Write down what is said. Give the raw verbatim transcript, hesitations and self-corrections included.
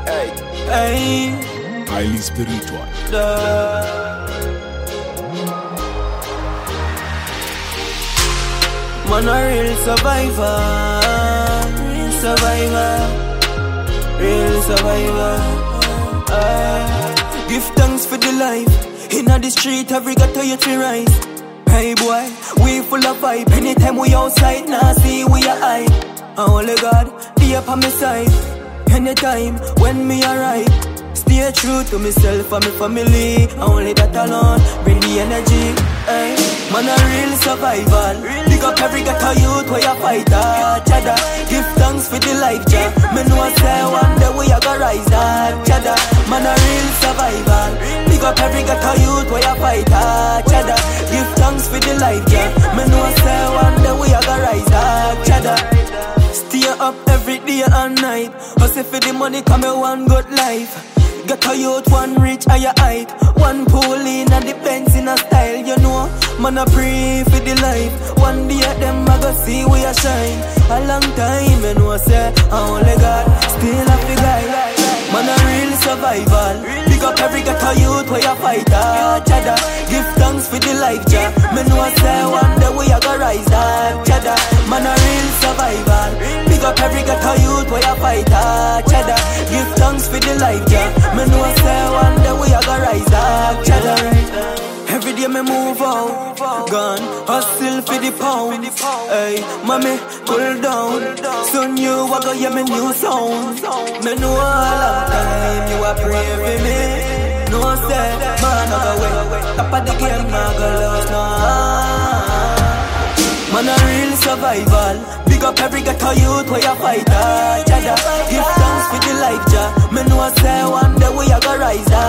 Hey, Hey, highly spiritual. da. Man a real survivor, real survivor, real survivor. Ah. Give thanks for the life. Inna the street, every ghetto you to rise. Hey boy, we full of vibe. Anytime we outside, now see we a hide. Only God, be up on my side. Anytime when me arrive, stay true to myself and my family. Only that alone bring the energy. Hey, man a real survival. Pick up every ghetto youth where you fight hard. Chada, give thanks for the life, ja. Me know say one day we a go rise hard. Chada, man a real survival. Pick up every ghetto youth where you fight hard. Chada, give thanks for the life, ja. Me know say one day we a go rise hard. Chada, stay up every day and night. Hustle for the money, come here one good life. Get a youth, one rich higher height. One pool in and the Benz in a style, you know. Man a pray for the life. One day them a go see we a shine. A long time, you know, say, only God still have the guy. Man a real survival. Pick up every ghetto youth where you fight hard. Chada, give thanks for the life, ja. Me know say one day we a go rise hard. Chada, man a real survival. Pick up every ghetto youth where you fight hard. Chada, give thanks for the life, ja. Me know say one day we a go rise hard. Chada, every day me move out, gone hustle for the pound. Hey, mommy, cool down. Soon you a go hear me new sound. Me know a long time you a pray for me. No say, man, I go away. Top of the game, I go lose no. Man a real survival. Big up every ghetto youth where you fight hard. Chada, give thanks for the life, ja. Me know say one day we a go rise hard.